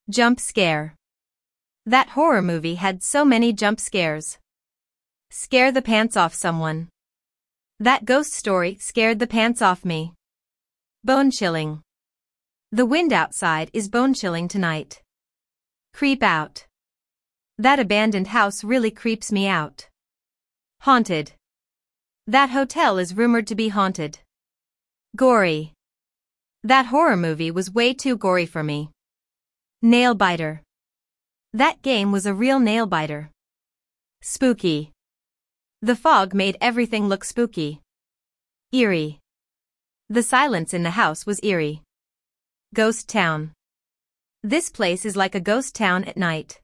Jump scare. That horror movie had so many jump scares. Scare the pants off someone. That ghost story scared the pants off me. Bone chilling. The wind outside is bone chilling tonight. Creep out. That abandoned house really creeps me out. Haunted. That hotel is rumored to be haunted. Gory. That horror movie was way too gory for me. Nail biter. That game was a real nail biter. Spooky. The fog made everything look spooky. Eerie. The silence in the house was eerie. Ghost town. This place is like a ghost town at night.